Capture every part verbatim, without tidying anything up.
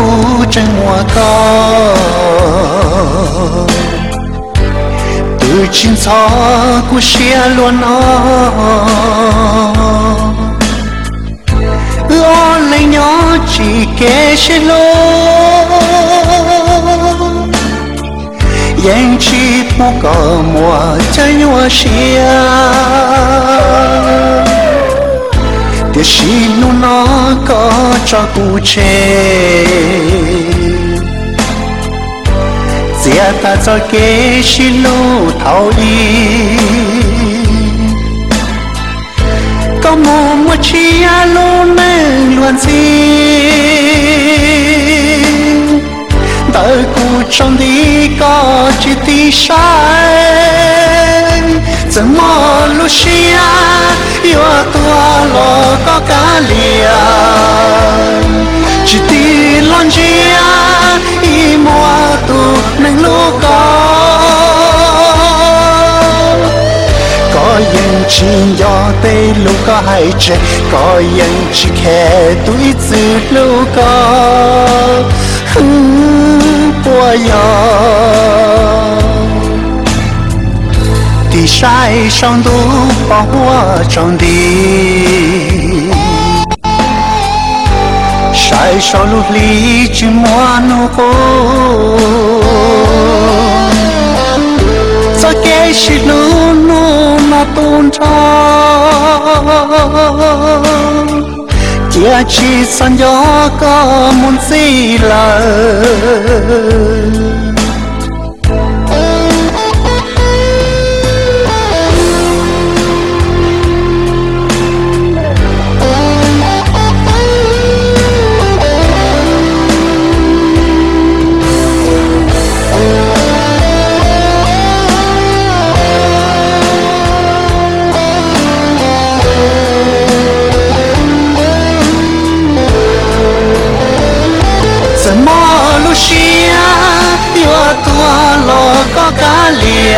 khu trên mùa có từ chín gió của xe luôn nó ơ lấy nhỏ chỉ kể xe lô yang chỉ bu có mùa trái nhua xe để xin nu nó có cho cụ chê giờ ta cho kế xin lu thâu y có mùa mua chia lu nên luôn gì đời cụ trong đi có chỉ tí sai giờ mò lu xia yêu tua lo có cá lìa chỉ tí lon chia y mua tu nâng lu có có những chuyện do tây lu có hay chết có những chỉ khe tuổi từ lu có qua giờ thì sai trong đủ bỏ hoa trong đi sai sau lúc lý chỉ muốn nô cô cho cái sự lu nu mà tôn trọng chia chỉ san gió có muốn gì lời có cá lìa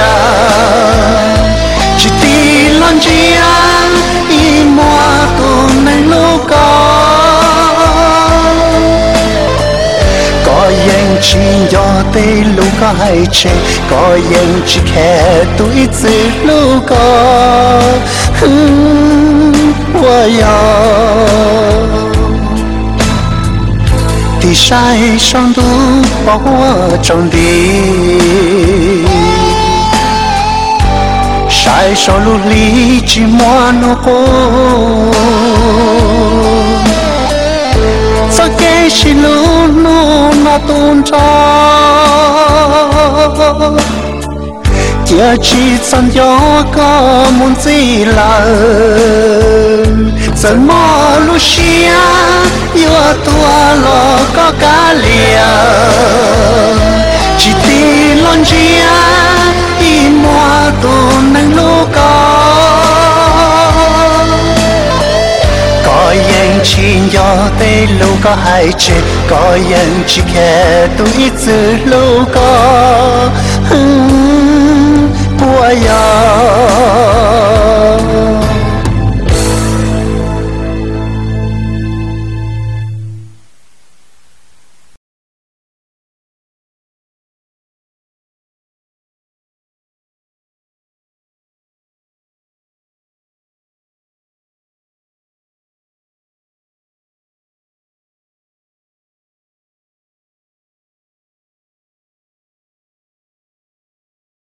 chỉ tí lon chia y mua tu nâng lô có có những chuyện do tây lu có hay chê có những chỉ khe tuổi từ lu có qua giờ thì sai trong đủ bỏ trong đi sai sau lúc lý chỉ muốn nô cô sao cái chỉ lu nu mà tôn trọng chia chỉ san gió có muốn gì là giờ mò lu xia yêu tua lo có cá lìa chỉ tí lon chia y mua tu nâng lu có có những chuyện do tây lu có hay chết có những chỉ khe tuổi từ lu có qua giờ